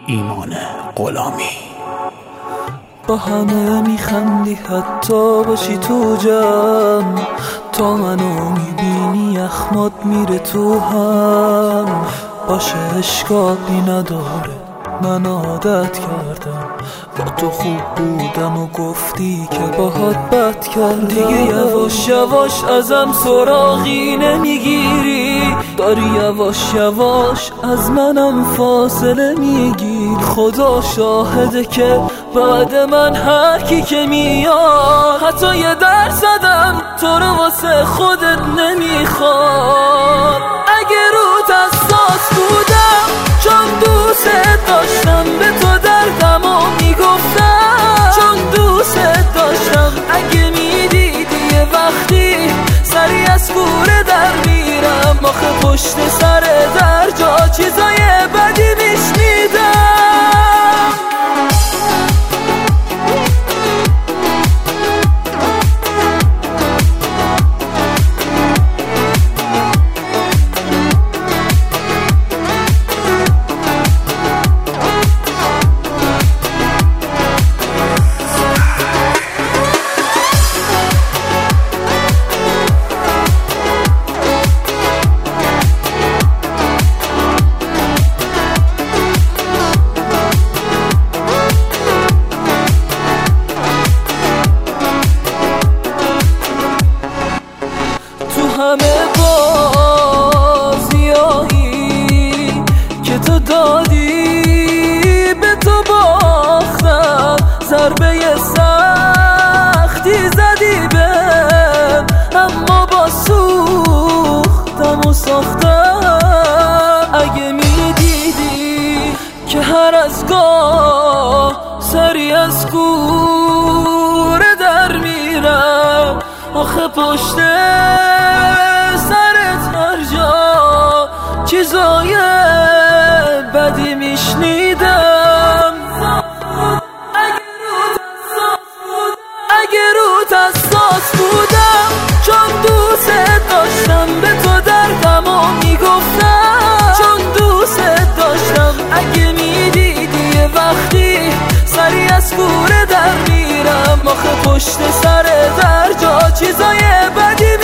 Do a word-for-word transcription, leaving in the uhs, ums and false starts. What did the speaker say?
ایمان غلامی. با همه میخندی حتی باشی تو جمع، تا منو میبینی اخمات میره تو هم. باشه اشکالی نداره، من عادت کردم با تو خوب بودم و گفتی که باهات بد کردم. دیگه یواش یواش ازم سراغی نمیگیری، داری یواش یواش از منم فاصله میگیر. خدا شاهده که بعد من هر کی که میاد، حتی یه درصدم تو رو واسه خودت نمیخواد. اگه روت حساس بودم چون دوست داشتم، به تو دردمو میگفتم چون دوست داشتم. اگه میدیدی یه وقتی سری از کوره در میرم، آخه پشت سر در جا چیزای بدی میشنیدم. همه بازیایی که تو دادی به تو باختم، ضربه سختی زدی بهم، اما با سوختم و ساختم. اگه میدیدی که هر از گاه سری از کوره در میرم، آخه پشت سرت هر جا چیزای بدی میشنیدم. اگه روت حساس بودم چون دوست داشتم، به تو دردمو میگفتم چون دوست داشتم. اگه میدیدی یه وقتی سری از کوره در میرم، آخه پشت سر در جا چیزای بدی